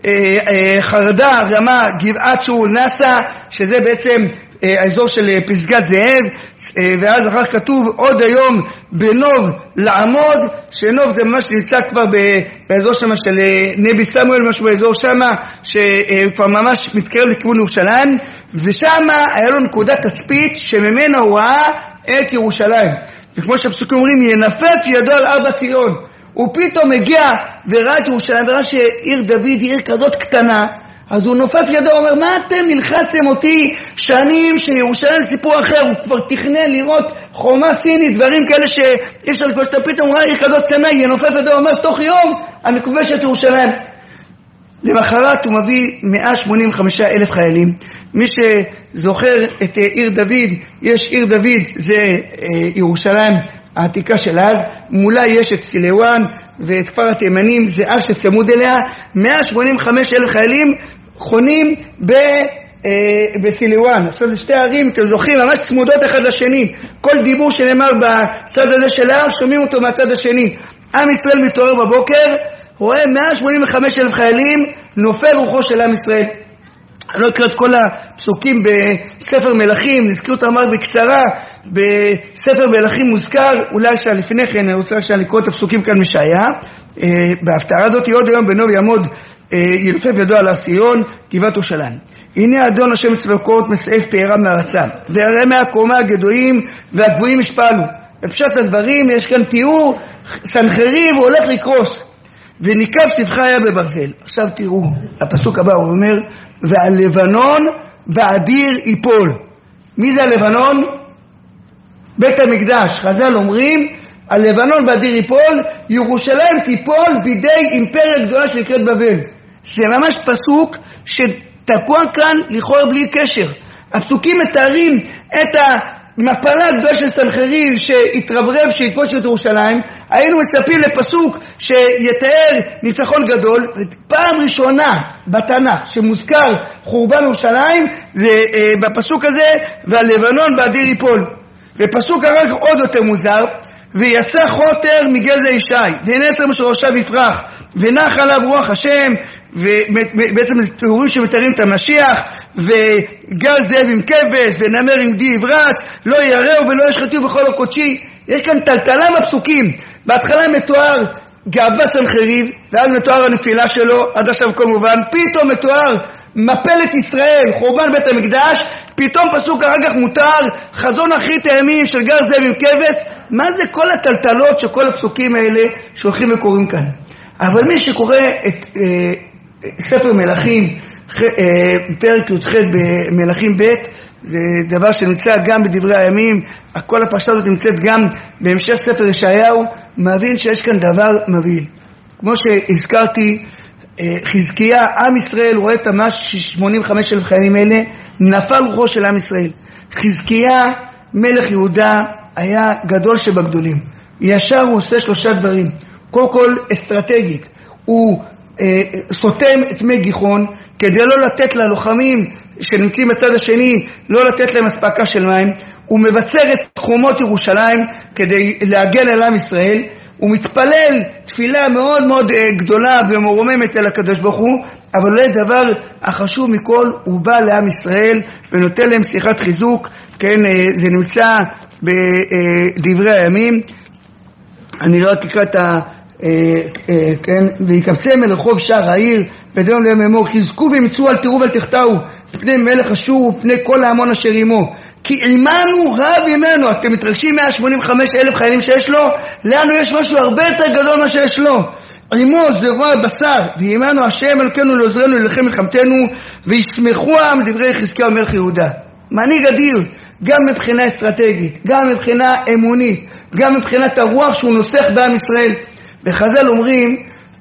חרדה, רמה, גבעת שאול, נסה, שזה בעצם האזור של פסגת זאב. ואז אחר כתוב עוד היום בנוב לעמוד, שנוב זה ממש נמצא כבר באזור שמה של נבי סמואל, משהו באזור שמה שכבר ממש מתקרב לכיוון ירושלים, ושמה היה לו נקודה תצפית שממנה הוא ראה את ירושלים. וכמו שהפסוקים אומרים, ינפף ידו על 4 ציון. הוא פתאום הגיע וראה את ירושלים, וראה שעיר דוד היא עיר כזאת קטנה, אז הוא נופף ידו, אומר, מה אתם נלחצתם אותי שנים שירושלים סיפור אחר? הוא כבר תכנן לראות חומה סינית, דברים כאלה שאי אפשר לפגוש. פתאום הוא ראה עיר כזאת צמא, ינופף ידו, אומר, תוך יום אני כובש את ירושלים. למחרת הוא מביא 185,000 חיילים. מי שזוכר את עיר דוד, יש עיר דוד, זה ירושלים העתיקה של אז, מולה יש את סילואן ואת כפר התימנים, זה אף שצמוד אליה. 185,000 חיילים חונים בסילואן. עכשיו זה 2 ערים, אתם זוכרים, ממש צמודות אחד לשני. כל דיבור שנאמר בצד הזה של ההר, שומעים אותו מהצד השני. עם ישראל מתעורר בבוקר, רואה 185,000 חיילים, נופל רוחו של עם ישראל. אני לא אקרא את כל הפסוקים בספר מלכים, נזכיר אותם רק בקצרה. בספר מלכים מוזכר, אולי שלפני כן, אני רוצה לקרוא את הפסוקים כאן משעיה. בהפטרה הזאת, עוד היום בנוב יעמוד, ינופף ידו על הר ציון, גבעת ירושלים. הנה אדון השם צבאות מסעף פארה מארצה, והרי מהקומה הגדולים והגבוהים ישפלו. בפשט הדברים יש כאן תיאור, סנחריב הוא הולך לקרוס, וניקב סבכה היה בברזל. עכשיו תראו, הפסוק הבא הוא אומר, והלבנון באדיר ייפול. מי זה הלבנון? בית המקדש. חז"ל אומרים, הלבנון באדיר ייפול, ירושלים תיפול בידי אימפריה גדולה שנקראת בבל. זה ממש פסוק שתקוע כאן לכאורה בלי קשר. הפסוקים מתארים את המפלה הגדולה של סנחריב שהתרברב שיכבוש את ירושלים. היינו מצפים לפסוק שיתאר ניצחון גדול. פעם ראשונה בתנ"ך שמוזכר חורבן ירושלים זה בפסוק הזה, והלבנון באדיר ייפול. ופסוק הרגע עוד יותר מוזר, ויצא חוטר מגזע ישי ונצר משורשיו יפרח ונח עליו רוח השם, ובעצם זה תיאורים שמתארים את המשיח. וגל זאב עם כבש ונמר עם די עברת, לא יראו ולא ישחטו בכל הקודשי. יש כאן טלטלה בפסוקים. בהתחלה מתואר גאווה סנחריב, ואז מתואר הנפילה שלו, עד עכשיו כל מובן. פתאום מתואר מפלת ישראל, חורבן בית המקדש. פתאום פסוק הרגע מותר חזון אחרית הימים של גל זאב עם כבש. מה זה כל הטלטלות של כל הפסוקים האלה שהולכים וקוראים כאן? אבל מי שקורא את ספר מלכים, פרק י"ח במלכים ב', זה דבר שנמצא גם בדברי הימים, כל הפרשה הזאת נמצאת גם בהמשך ספר ישעיהו, מבין שיש כאן דבר מבהיל. כמו שהזכרתי, חזקיה, עם ישראל רואה את ממש 85,000 חיילים האלה, נפל רוחו של עם ישראל. חזקיה, מלך יהודה, היה גדול שבגדולים. ישר הוא עושה 3 דברים. קודם כל אסטרטגית, הוא סותם את מי גיחון כדי לא לתת ללוחמים שנמצאים בצד השני, לא לתת להם אספקה של מים. הוא מבצר את חומות ירושלים כדי להגן על עם ישראל. הוא מתפלל תפילה מאוד מאוד גדולה ומרוממת אל הקדוש ברוך הוא, אבל לא הדבר החשוב מכל, הוא בא לעם ישראל ונותן להם שיחת חיזוק. כן, זה נמצא בדברי הימים. אני רק אקרא את כן, ויקבצם אל רחוב שער העיר ודרום להם אמור, חזקו ומצאו אל תראו ואל תחטאו פני מלך אשור ופני כל ההמון אשר עמו, כי עמנו רב עמנו. אתם מתרגשים 185,000 חיילים שיש לו, לנו יש משהו הרבה יותר גדול מה שיש לו. עמו זרוע בשר, ועמנו השם אלוקינו לעזרנו ללחם מלחמתנו, וישמחו העם דברי חזקיה מלך יהודה. מנהיג אדיר, גם מבחינה אסטרטגית, גם מבחינה אמונית, גם מבחינת הרוח שהוא נוסח בעם ישראל. וחז"ל אומרים,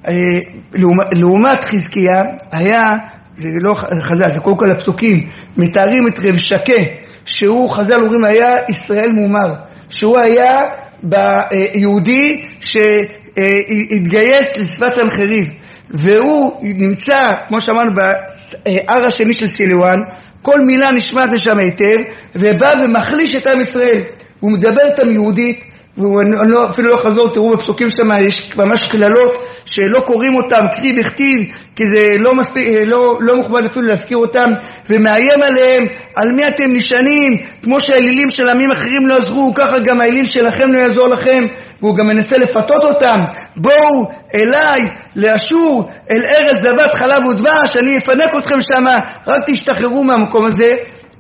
לעומת חזקיה היה, זה לא חז"ל, זה כל הפסוקים מתארים את רב שקה, שהוא, חז"ל אומרים, היה ישראל מומר, שהוא היה ביהודי שהתגייס לשפת סנחריב, והוא נמצא, כמו שאמרנו, בהר השני של סילואן. כל מילה נשמעת משם היטב, ובא ומחליש את עם ישראל. הוא מדבר איתם יהודית, והוא אפילו לא חזור, תראו בפסוקים שם יש ממש כללות שלא קוראים אותם כתיב וכתיב, כי זה לא מכובד אפילו להזכיר אותם, ומאיים עליהם, על מי אתם נשענים? כמו שהאלילים של עמים אחרים לא עזרו, ככה גם האליל שלכם לא יעזור לכם. והוא גם מנסה לפתות אותם, בואו אליי לאשור, אל ארץ זבת חלב ודבש, אני אפנק אתכם שם, רק תשתחררו מהמקום הזה.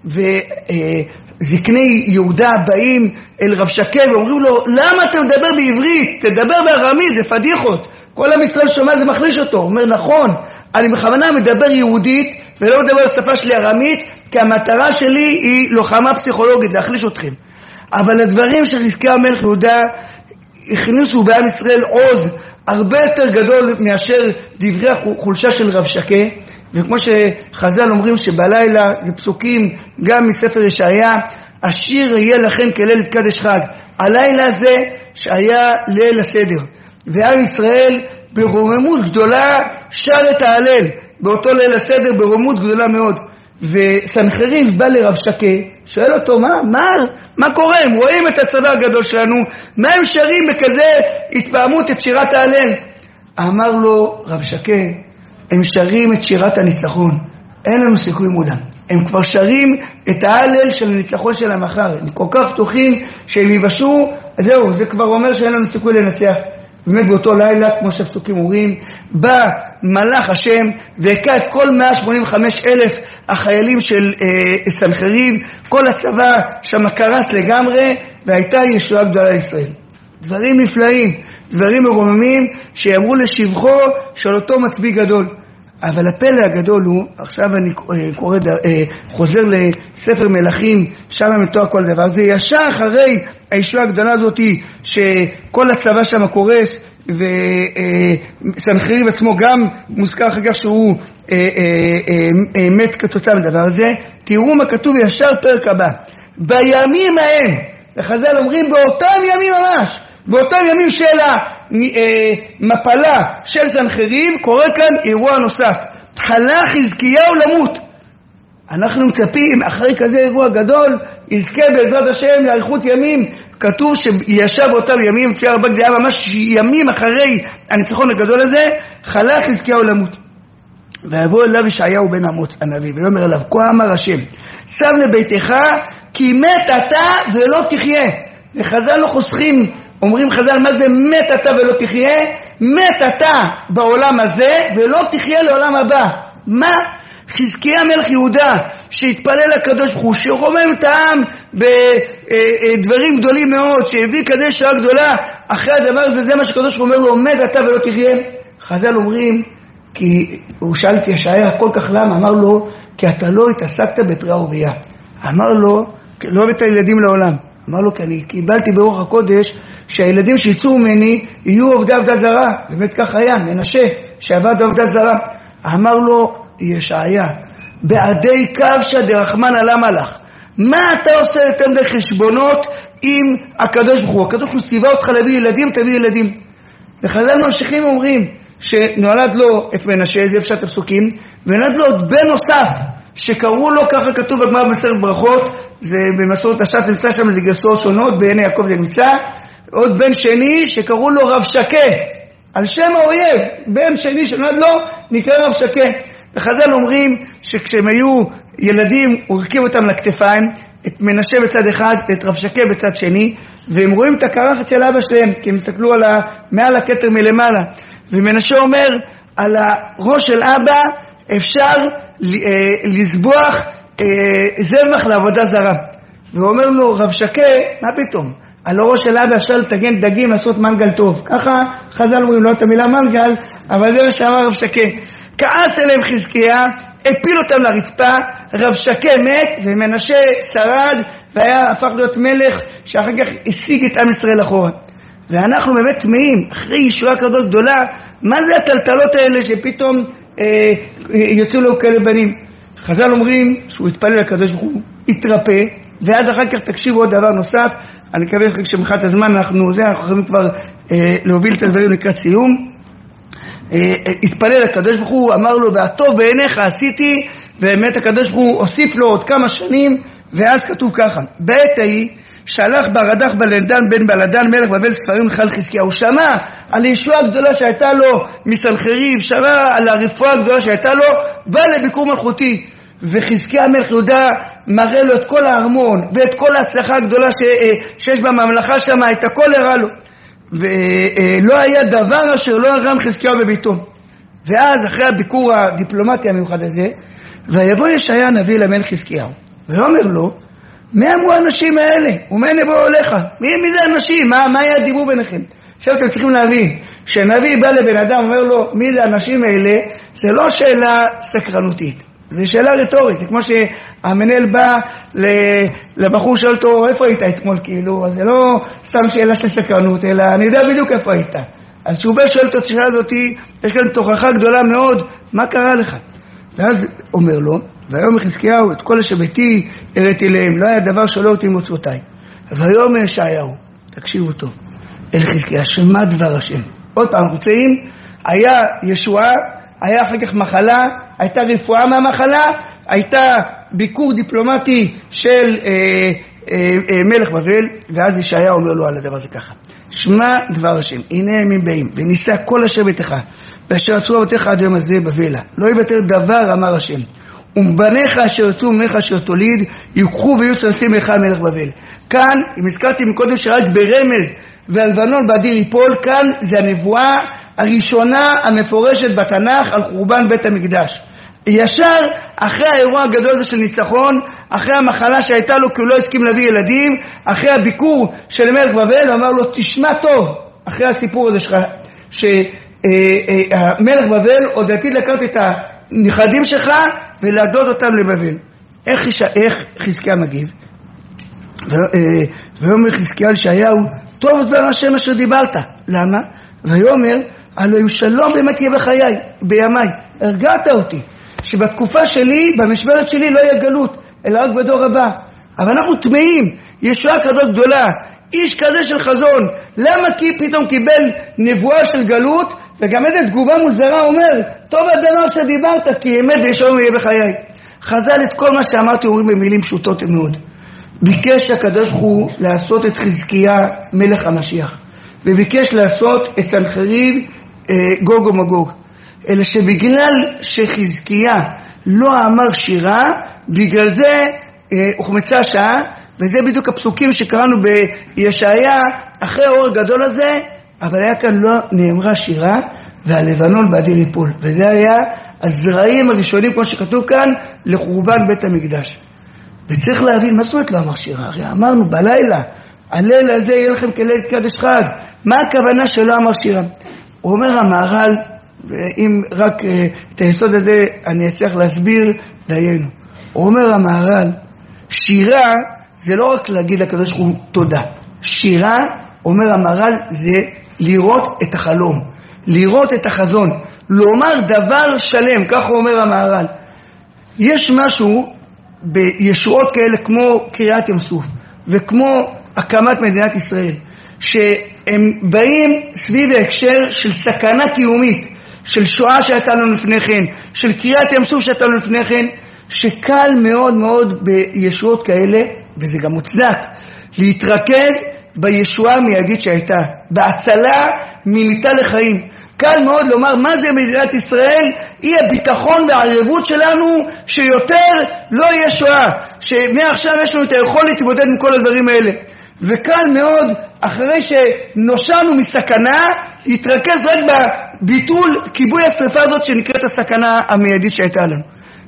זקני יהודה באים אל רב שקה ואומרים לו, למה אתה מדבר בעברית? תדבר בארמית, זה פדיחות. כל עם ישראל שומע, זה מחליש אותו. הוא אומר, נכון, אני בכוונה מדבר יהודית ולא מדבר בשפה שלי ארמית, כי המטרה שלי היא לוחמה פסיכולוגית, להחליש אתכם. אבל הדברים של חזקיה מלך יהודה הכניסו בעם ישראל עוז הרבה יותר גדול מאשר דברי החולשה של רב שקה. וכמו שחז"ל אומרים שבלילה, זה פסוקים גם מספר ישעיה, השיר יהיה לכם כליל קדש חג. הלילה הזה שהיה ליל הסדר, ועם ישראל ברוממות גדולה שר את ההלל באותו ליל הסדר, ברוממות גדולה מאוד. וסנחריב בא לרב שקה, שואל אותו, מה קורה? הם רואים את הצבא הגדול שלנו, מה הם שרים בכזה התפעמות את שירת ההלל? אמר לו רב שקה, הם שרים את שירת הניצחון, אין לנו סיכוי מולם. הם כבר שרים את ההלל של הניצחון של המחר, הם כל כך פתוחים שהם יבשו, זהו, זה כבר אומר שאין לנו סיכוי לנצח. באמת באותו לילה, כמו שהפסוקים אומרים, בא מלאך השם והקע את כל 185,000 החיילים של סנחריב, כל הצבא שם קרס לגמרי, והייתה ישועה גדולה לישראל. דברים נפלאים, דברים מרוממים שיאמרו לשבחו של אותו מצביא גדול. אבל הפלא הגדול הוא, עכשיו אני חוזר לספר מלכים, שם מתואר כל דבר, זה ישר אחרי הישועה הגדולה הזאת, שכל הצבא שם קורס, וסנחריב עצמו גם מוזכר אחר כך שהוא מת כתוצאה מדבר הזה. תראו מה כתוב ישר פרק הבא, בימים ההם, וחז"ל אומרים באותם ימים ממש, באותם ימים של המפלה של סנחריב, קורה כאן אירוע נוסף, הלך חזקיהו למות. אנחנו מצפים אחרי כזה אירוע גדול יזכה בעזרת השם לאריכות ימים. כתוב שישב באותם ימים, לפי הרב"ג זה היה ממש ימים אחרי הניצחון הגדול הזה, חלך חזקיהו למות. ויבוא אליו ישעיהו בן אמוץ הנביא ויאמר אליו, כה אמר השם, שם לביתך כי מת אתה ולא תחיה. וחז"ל לא חוסכים, אומרים חז"ל מה זה מת אתה ולא תחיה? מת אתה בעולם הזה ולא תחיה לעולם הבא. מה? חזקיה מלך יהודה שהתפלל לקדוש ברוך הוא, שרומם את העם בדברים גדולים מאוד, שהביא כדי שעה גדולה, אחרי הדבר הזה זה מה שקדוש ברוך הוא אומר לו, מת אתה ולא תחיה. חז"ל אומרים, כי הוא שאל את ישעיה כל כך למה, אמר לו כי אתה לא התעסקת בתרי"ע ורבייה. אמר לו, לא הבאת ילדים לעולם. אמר לו כי אני קיבלתי ברוח הקודש שהילדים שיצאו ממני יהיו עובדי עבודה זרה. באמת כך היה, מנשה שעבד עבודה זרה. אמר לו ישעיה, בעדי קבשה דרחמנא למה לך, מה אתה עושה יותר מדי חשבונות עם הקדוש ברוך הוא? הקדוש ברוך הוא ציווה אותך להביא ילדים, תביא ילדים. וחז"ל ממשיכים אומרים שנולד לו את מנשה, זה אפשר תפסוקים, ונולד לו עוד בן נוסף שקראו לו, ככה כתוב בגמרא במסכת ברכות, זה במסורת הש"ס נמצא שם, זה גרסאות שונות, בעיני יעקב זה נמצא, עוד בן שני שקראו לו רב שקה, על שם האויב, בן שני שנולד לו נקרא רב שקה. וחז"ל אומרים שכשהם היו ילדים הוא הרכיב אותם לכתפיים, את מנשה בצד אחד ואת רב שקה בצד שני, והם רואים את הקרחת של אבא שלהם כי הם הסתכלו מעל הכתר מלמעלה, ומנשה אומר על הראש של אבא אפשר לזבוח זבח לעבודה זרה. והוא אומר לו רב שקה, מה פתאום? על הראש של אבא אפשר לתגן דגים, לעשות מנגל טוב. ככה חז"ל אומרים, לא את המילה מנגל, אבל זה מה שאמר רב שקה. כעס אליהם חזקיה, הפיל אותם לרצפה, רב שקה מת ומנשה שרד והיה הפך להיות מלך שאחר כך השיג את עם ישראל אחורה. ואנחנו באמת תמאים אחרי ישועה כזאת גדולה, מה זה הטלטלות האלה שפתאום יוצאו לו כאלה בנים? חז"ל אומרים שהוא התפלל לקדוש ברוך הוא, התרפא, ואז אחר כך תקשיבו עוד דבר נוסף. אני מקווה שמחת הזמן אנחנו יכולים כבר להוביל את הדברים לקראת סיום. התפלל לקדוש ברוך הוא, אמר לו והטוב בעיניך עשיתי, ובאמת הקדוש ברוך הוא הוסיף לו עוד כמה שנים. ואז כתוב ככה, בעת ההיא שלח ברדך בלדן בן בלדן מלך בבל ספרים לחל חזקיה. הוא שמע על הישועה הגדולה שהייתה לו מסנחריב, שמע על הרפואה הגדולה שהייתה לו, בא לביקור מלכותי. וחזקיה מלך יהודה מראה לו את כל הארמון ואת כל ההצלחה הגדולה שיש בממלכה שם, את הכל הראה לו, ולא היה דבר אשר לא הרם חזקיהו בביתו. ואז אחרי הביקור הדיפלומטי המיוחד הזה, ויבוא ישעיה הנביא למלך חזקיהו ואומר לו, מי אמרו האנשים האלה? ומה נבוא אליך? מי זה אנשים? מה היה הדיבור ביניכם? עכשיו אתם צריכים להבין, כשנביא בא לבן אדם אומר לו מי זה האנשים האלה, זה לא שאלה סקרנותית, זה שאלה רטורית. זה כמו שהמנהל בא לבחור שואל אותו איפה היית אתמול, כאילו, אז זה לא סתם שאלה של סקרנות, אלא אני יודע בדיוק איפה היית. אז כשהוא בא שואל את השאלה הזאת, יש כאן תוכחה גדולה מאוד, מה קרה לך? ואז אומר לו, ויאמר חזקיהו את כל אשר ביתי הראיתי להם, לא היה דבר שלא אותי מוצאותיי. ויאמר ישעיהו, תקשיבו טוב, אל חזקיה, שמע דבר השם. עוד פעם, אנחנו צאים, היה ישועה, היה אחר כך מחלה, הייתה רפואה מהמחלה, הייתה ביקור דיפלומטי של מלך בבל, ואז ישעיהו אומר לו על הדבר הזה ככה, שמע דבר השם, הנה ימים באים, וניסה כל אשר ביתך, ואשר עשו אבותיך עד יום הזה בבלה, לא יוותר דבר, אמר השם, ובניך אשר יצאו ממך אשר תוליד, יוקחו ויהיו ששים לך מלך בבל. כאן, אם הזכרתי מקודם שרק ברמז והלבנון באדיר ייפול, כאן זה הנבואה הראשונה המפורשת בתנ"ך על חורבן בית המקדש. ישר אחרי האירוע הגדול הזה של ניצחון, אחרי המחלה שהייתה לו כי הוא לא הסכים להביא ילדים, אחרי הביקור של מלך בבל, הוא אמר לו תשמע טוב, אחרי הסיפור הזה שלך, שמלך בבל עוד עתיד לקחת את הנכדים שלך ולהדוד אותם לבבל. איך חזקיה מגיב? ויאמר חזקיה לישעיהו, טוב דבר השם אשר דיברת. למה? ויאמר, הלוא שלום באמת יהיה בימיי. הרגעת אותי שבתקופה שלי, במשמרת שלי לא יהיה גלות, אלא רק בדור הבא. אבל אנחנו תמאים, ישועה כזאת גדולה, איש כזה של חזון, למה כי פתאום קיבל נבואה של גלות, וגם איזו תגובה מוזרה אומר, טוב הדבר שדיברת, כי אמת וישלום יהיה בחיי. חז"ל את כל מה שאמרתי אומרים במילים פשוטות מאוד. ביקש הקדוש ברוך הוא לעשות את חזקיה מלך המשיח, וביקש לעשות את סנחריב גוג ומגוג. אלא שבגלל שחזקיה לא אמר שירה, בגלל זה הוחמצה השעה, וזה בדיוק הפסוקים שקראנו בישעיה אחרי האור הגדול הזה, אבל היה כאן לא נאמרה שירה, והלבנון באדיר ייפול. וזה היה הזרעים הראשונים, כמו שכתוב כאן, לחורבן בית המקדש. וצריך להבין, מה זאת אומרת לא אמר שירה? הרי אמרנו בלילה, הלילה הזה יהיה לכם כליל קדש חג. מה הכוונה שלא אמר שירה? הוא אומר המהר"ל, ואם רק את היסוד הזה אני אצליח להסביר דיינו. הוא אומר המהר"ל, שירה זה לא רק להגיד לקדוש ברוך הוא תודה. שירה, אומר המהר"ל, זה לראות את החלום, לראות את החזון, לומר דבר שלם, כך הוא אומר המהר"ל. יש משהו בישועות כאלה כמו קריאת ים סוף וכמו הקמת מדינת ישראל, שהם באים סביב ההקשר של סכנה קיומית, של שואה שהייתה לנו לפני כן, של קריאת ים סוף שהייתה לנו לפני כן, שקל מאוד מאוד בישועות כאלה, וזה גם מוצדק, להתרכז בישועה המיידית שהייתה, בהצלה ממיתה לחיים. קל מאוד לומר מה זה מדינת ישראל, היא הביטחון והערבות שלנו שיותר לא יהיה שואה, שמעכשיו יש לנו את היכולת להתמודד עם כל הדברים האלה. וקל מאוד אחרי שנושענו מסכנה להתרכז רק בביטול כיבוי השריפה הזאת שנקראת הסכנה המיידית שהייתה לנו.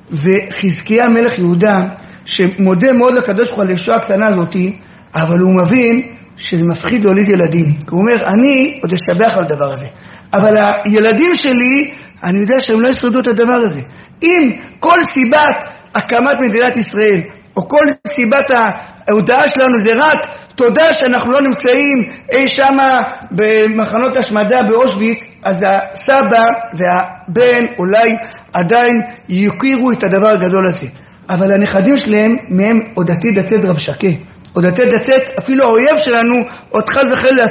וחזקיה מלך יהודה שמודה מאוד לקדוש ברוך הוא על הישועה הקטנה הזאת, אבל הוא מבין שזה מפחיד להוליד ילדים. הוא אומר, אני עוד אשתבח על הדבר הזה, אבל הילדים שלי, אני יודע שהם לא ישרדו את הדבר הזה. אם כל סיבת הקמת מדינת ישראל, או כל סיבת ההודעה שלנו זה רק תודה שאנחנו לא נמצאים אי שמה במחנות השמדה באושוויץ, אז הסבא והבן אולי עדיין יכירו את הדבר הגדול הזה. אבל הנכדים שלהם, מהם עוד עתיד לצאת רב שקה, עוד עתיד לצאת, אפילו האויב שלנו עוד חס וחלילה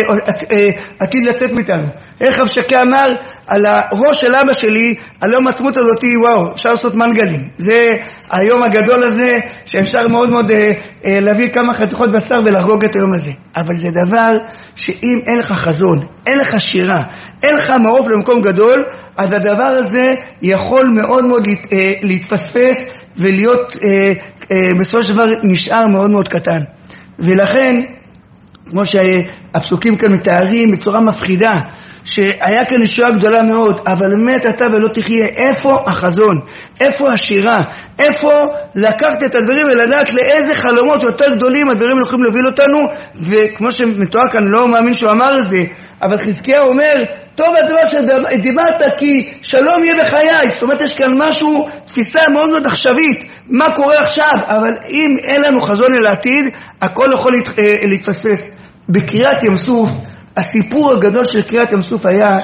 עתיד לצאת מאיתנו. איך רב שקה אמר על הראש של אבא שלי, על יום העצמאות הזאת, וואו, אפשר לעשות מנגלים. זה היום הגדול הזה שאפשר מאוד מאוד להביא כמה חתיכות בשר ולחגוג את היום הזה. אבל זה דבר שאם אין לך חזון, אין לך שירה, אין לך מעוף למקום גדול, אז הדבר הזה יכול מאוד מאוד להתפספס ולהיות בסופו של דבר נשאר מאוד מאוד קטן. ולכן, כמו שהפסוקים כאן מתארים בצורה מפחידה, שהיה כאן ישועה גדולה מאוד, אבל מת אתה ולא תחיה. איפה החזון? איפה השירה? איפה לקחת את הדברים ולדעת לאיזה חלומות יותר גדולים הדברים יכולים להוביל אותנו? וכמו שמתואר כאן, לא מאמין שהוא אמר את זה, אבל חזקיה אומר, טוב הדבר שדיברת כי שלום יהיה בחיי. זאת אומרת, יש כאן משהו, תפיסה מאוד מאוד עכשווית, מה קורה עכשיו, אבל אם אין לנו חזון אל העתיד, הכל יכול להתפספס. בקריאת ים סוף, הסיפור הגדול של קריאת ים סוף היה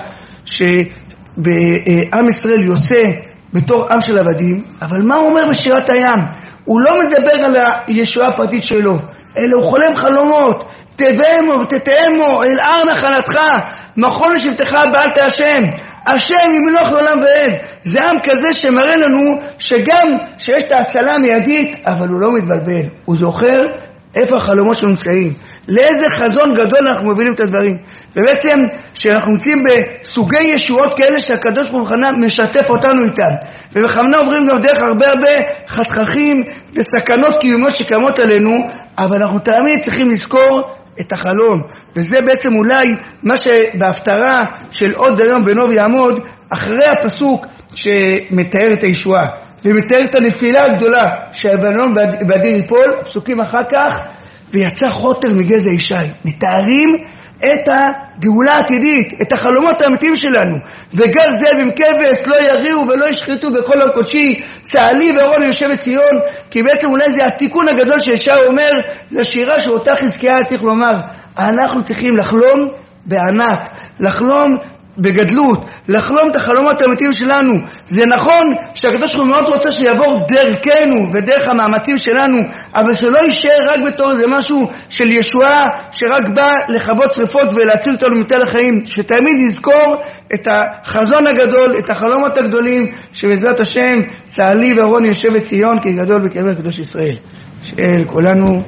שבעם ישראל יוצא בתור עם של עבדים, אבל מה הוא אומר בשירת הים? הוא לא מדבר על הישועה הפרטית שלו, אלא הוא חולם חלומות, תבאמו ותתאמו אל הר נחלתך, מכון לשבטך בעלת השם, השם ימלוך לעולם ועד. זה עם כזה שמראה לנו שגם שיש את ההצלה המיידית, אבל הוא לא מתבלבל, הוא זוכר איפה החלומות שלנו נמצאים, לאיזה חזון גדול אנחנו מובילים את הדברים. ובעצם שאנחנו נמצאים בסוגי ישועות כאלה שהקדוש ברוך הוא משתף אותנו איתם, ובכוונה עוברים גם דרך הרבה חתככים וסכנות קיומיות שקיימות עלינו, אבל אנחנו תמיד צריכים לזכור את החלום. וזה בעצם אולי מה שבהפטרה של עוד היום בנו ויעמוד, אחרי הפסוק שמתאר את הישועה ומתאר את הנפילה הגדולה שהלבנון באדיר ייפול, פסוקים אחר כך, ויצא חוטר מגזע ישי, מתארים את הגאולה העתידית, את החלומות האמיתיים שלנו. וגל זאב עם כבש לא יריעו ולא ישחטו בכל עם קודשי, צהלי ואורון יושב בציון. כי בעצם אולי זה התיקון הגדול שישעיהו אומר, זה שירה שאותה חזקיה צריך לומר, אנחנו צריכים לחלום בענק, לחלום בגדלות, לחלום את החלומות האמיתיים שלנו. זה נכון שהקדוש ברוך הוא מאוד רוצה שיעבור דרכנו ודרך המאמצים שלנו, אבל שלא יישאר רק בתור זה משהו של ישועה שרק בא לכבות שריפות ולהציל אותנו מתל החיים. שתמיד נזכור את החזון הגדול, את החלומות הגדולים, שבעזרת השם צהלי ואורון יושב בציון כי גדול בקבר קדוש ישראל. שאל כולנו